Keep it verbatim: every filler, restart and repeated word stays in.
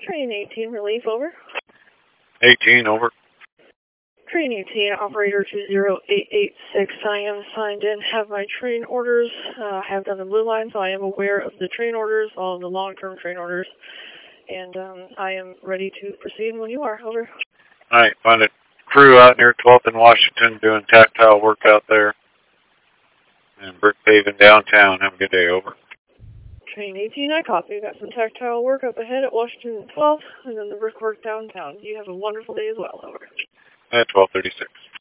Train eighteen, relief, over. eighteen, over. Train eighteen, operator two zero eight eight six. I am signed in, have my train orders. Uh, I have done the blue line, so I am aware of the train orders, all of the long-term train orders. And um, I am ready to proceed when you are, over. All right, find a crew out near twelfth and Washington doing tactile work out there. And brick paving downtown. Have a good day, over. Train eighteen, I copy. Got some tactile work up ahead at Washington twelfth, and then the brickwork downtown. You have a wonderful day as well, over. At twelve thirty-six.